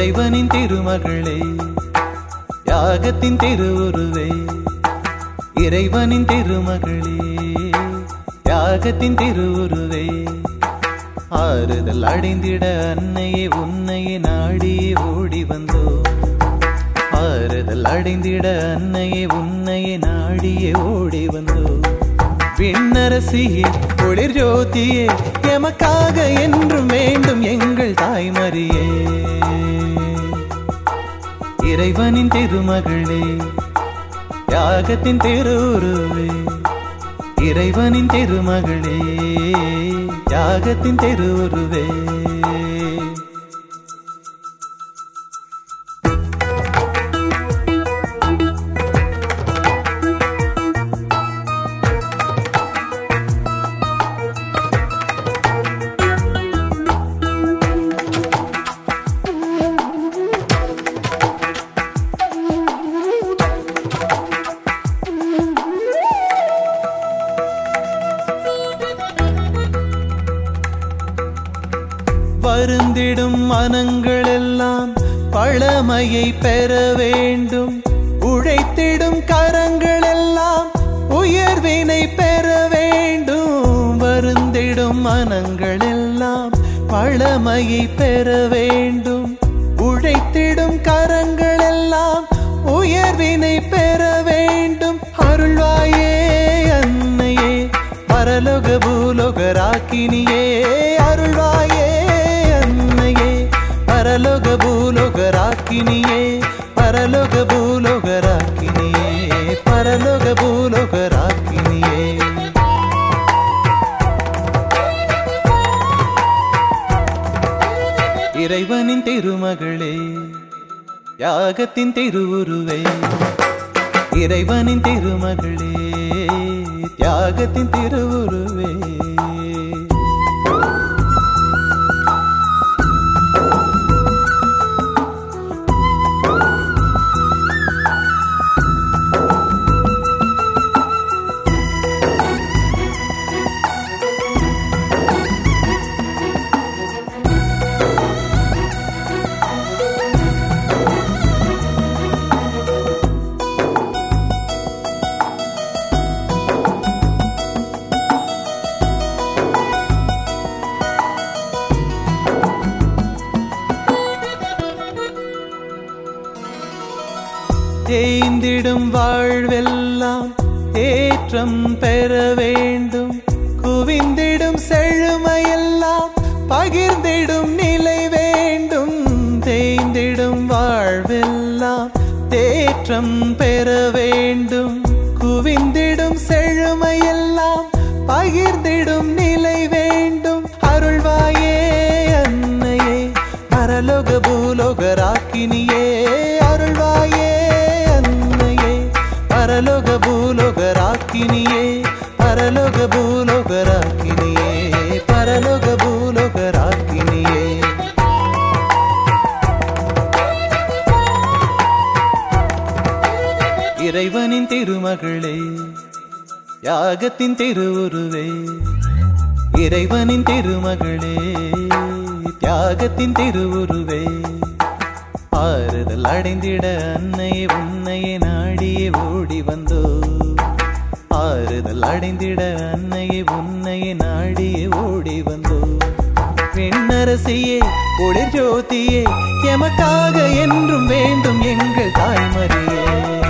இறைவனின் திருமகளே தியாகத்தின் திருவுருவே இறைவனின் திருமகளே தியாகத்தின் திருவுருவே ஆறுதல் அடைந்திட அன்னையே உன்னையே நாடியே ஓடி வந்தோ ஆறுதல் அடைந்திட அன்னையே உன்னையே நாடியே ஓடி வந்தோ விண்ணரசியே ஒளிர் ஜோதியே எமக்காக என்றும் வேண்டும் எங்கள் தாய்மரியே இறைவனின் திருமகளே தியாகத்தின் திருவுருவே இறைவனின் திருமகளே தியாகத்தின் திருவுருவே வருந்திடும் மனங்கள் எல்லாம் பழமையை பெற வேண்டும் உழைத்திடும் கரங்கள் எல்லாம் உயர்வினை பெற வேண்டும் வருந்திடும் மனங்கள் எல்லாம் பழமையை பெற வேண்டும் உழைத்திடும் கரங்கள் எல்லாம் உயர்வினை பெற வேண்டும் அருள்வாயே அன்னையே பரலோக பூலோக ராக்கினியே அருள்வாயே பரலோக பூலோக ராக்கினியே பரலோக பூலோக ராக்கினியே பரலோக பூலோக ராக்கினியே இறைவனின் திருமகளே தியாகத்தின் திருவுருவே இறைவனின் திருமகளே தியாகத்தின் திருவுருவே தேய்ந்திடும் வாழ்வெல்லாம் ஏற்றம் பெற வேண்டும் குவிந்திடும் செழுமையெல்லாம் பகிர்ந்திடும் நிலை வேண்டும் தேய்ந்திடும் வாழ்வெல்லாம் தேற்றம் பெற வேண்டும் குவிந்திடும் செழுமையெல்லாம் பகிர்ந்திடும் நிலை வேண்டும் அருள்வாயே அன்னையே பரலோக பூலோக ராக்கினியே அருள்வாயே பரலோக பூலோக ராக்கினியே பரலோக பூலோக ராக்கினியே பரலோக பூலோக ராக்கினியே இறைவனின் திருமகளே தியாகத்தின் திருவுருவே இறைவனின் திருமகளே தியாகத்தின் திருவுருவே ஆறுதல் அடைந்திட அன்னையே உன்னையே நாடியே ஓடி வந்தோ ஆறுதல் அடைந்திட அன்னையே உன்னையே நாடியே ஓடி வந்தோ விண்ணரசியே ஒளிர் ஜோதியே எமக்காக என்றும் வேண்டும் எங்கள் தாய்மரியே